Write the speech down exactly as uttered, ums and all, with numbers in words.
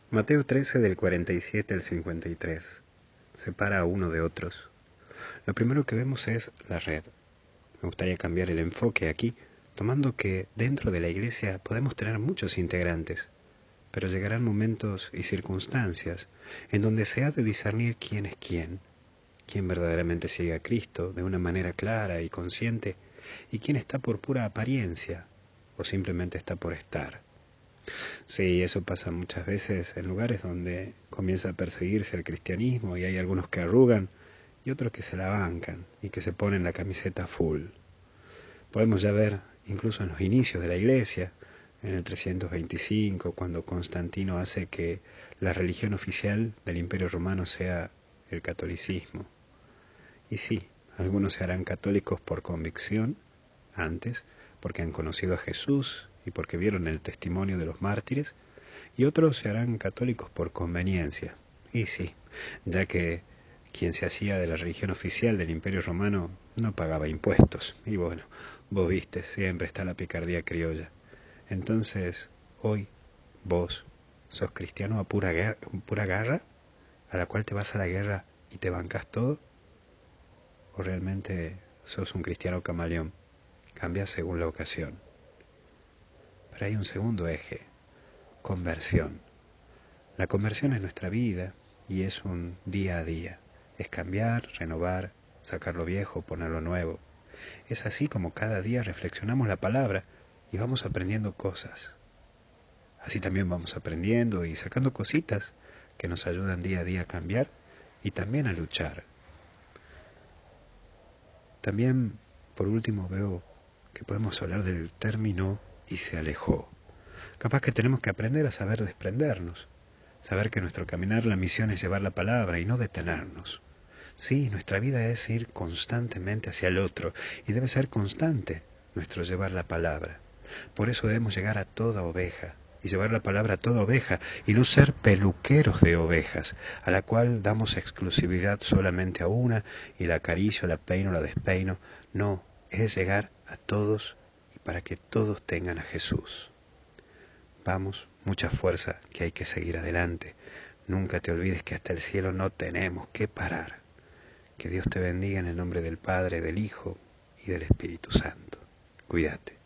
Mateo trece del cuarenta y siete al cincuenta y tres. Separa a uno de otros. Lo primero que vemos es la red. Me gustaría cambiar el enfoque aquí, tomando que dentro de la iglesia podemos tener muchos integrantes, pero llegarán momentos y circunstancias en donde se ha de discernir quién es quién, quién verdaderamente sigue a Cristo de una manera clara y consciente, y quién está por pura apariencia o simplemente está por estar. Sí, eso pasa muchas veces en lugares donde comienza a perseguirse el cristianismo y hay algunos que arrugan y otros que se la bancan y que se ponen la camiseta full. Podemos ya ver, incluso en los inicios de la iglesia, en el trescientos veinticinco, cuando Constantino hace que la religión oficial del Imperio Romano sea el catolicismo. Y sí, algunos se harán católicos por convicción, antes, porque han conocido a Jesús y porque vieron el testimonio de los mártires, y otros se harán católicos por conveniencia. Y sí, ya que quien se hacía de la religión oficial del Imperio Romano no pagaba impuestos. Y bueno, vos viste, siempre está la picardía criolla. Entonces, hoy, vos, ¿sos cristiano a pura, guerra, pura garra? ¿A la cual te vas a la guerra y te bancas todo? ¿O realmente sos un cristiano camaleón? Cambias según la ocasión. Pero hay un segundo eje, conversión. La conversión es nuestra vida y es un día a día. Es cambiar, renovar, sacar lo viejo, poner lo nuevo. Es así como cada día reflexionamos la palabra y vamos aprendiendo cosas. Así también vamos aprendiendo y sacando cositas que nos ayudan día a día a cambiar y también a luchar. También, por último, veo que podemos hablar del término y se alejó. Capaz que tenemos que aprender a saber desprendernos, saber que nuestro caminar, la misión es llevar la palabra y no detenernos. Sí, nuestra vida es ir constantemente hacia el otro y debe ser constante nuestro llevar la palabra. Por eso debemos llegar a toda oveja y llevar la palabra a toda oveja y no ser peluqueros de ovejas, a la cual damos exclusividad solamente a una y la acaricio, la peino, la despeino. No, es llegar a todos y para que todos tengan a Jesús. Vamos, mucha fuerza, que hay que seguir adelante. Nunca te olvides que hasta el cielo no tenemos que parar. Que Dios te bendiga en el nombre del Padre, del Hijo y del Espíritu Santo. Cuídate.